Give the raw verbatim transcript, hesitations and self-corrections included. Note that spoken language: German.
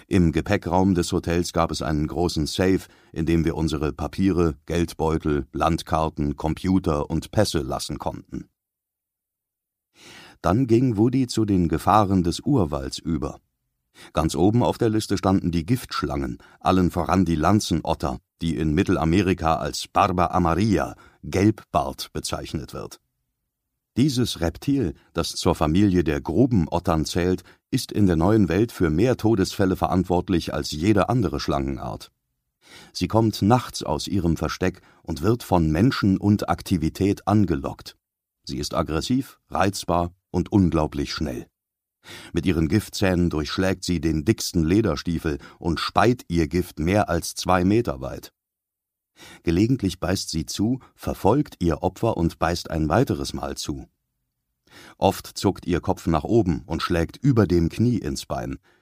Im Gepäckraum des Hotels gab es einen großen Safe, in dem wir unsere Papiere, Geldbeutel, Landkarten, Computer und Pässe lassen konnten. Dann ging Woody zu den Gefahren des Urwalds über. Ganz oben auf der Liste standen die Giftschlangen, allen voran die Lanzenotter, die in Mittelamerika als Barba amarilla, Gelbbart, bezeichnet wird. Dieses Reptil, das zur Familie der Grubenottern zählt, ist in der neuen Welt für mehr Todesfälle verantwortlich als jede andere Schlangenart. Sie kommt nachts aus ihrem Versteck und wird von Menschen und Aktivität angelockt. Sie ist aggressiv, reizbar und unglaublich schnell. Mit ihren Giftzähnen durchschlägt sie den dicksten Lederstiefel und speit ihr Gift mehr als zwei Meter weit. Gelegentlich beißt sie zu, verfolgt ihr Opfer und beißt ein weiteres Mal zu. Oft zuckt ihr Kopf nach oben und schlägt über dem Knie ins Bein,